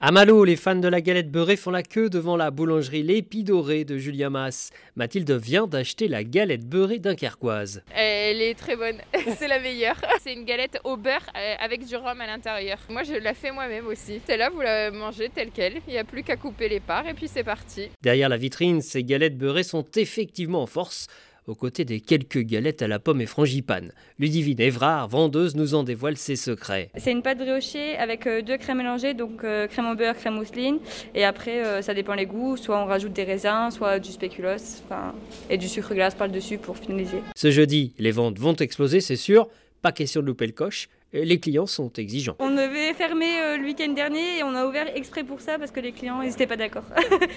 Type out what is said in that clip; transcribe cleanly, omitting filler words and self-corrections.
À Malo, les fans de la galette beurrée font la queue devant la boulangerie L'Épidorée de Julien Mas. Mathilde vient d'acheter la galette beurrée dunkerquoise. Elle est très bonne, c'est la meilleure. C'est une galette au beurre avec du rhum à l'intérieur. Moi je la fais moi-même aussi. Celle-là vous la mangez telle quelle, il n'y a plus qu'à couper les parts et puis c'est parti. Derrière la vitrine, ces galettes beurrées sont effectivement en force, aux côtés des quelques galettes à la pomme et frangipane. Ludivine Évrard, vendeuse, nous en dévoile ses secrets. C'est une pâte briochée avec 2 crèmes mélangées, donc crème au beurre, crème mousseline. Et après, ça dépend les goûts, soit on rajoute des raisins, soit du spéculoos, et du sucre glace par-dessus pour finaliser. Ce jeudi, les ventes vont exploser, c'est sûr. Pas question de louper le coche. Les clients sont exigeants. On devait fermer le week-end dernier et on a ouvert exprès pour ça parce que les clients n'étaient pas d'accord.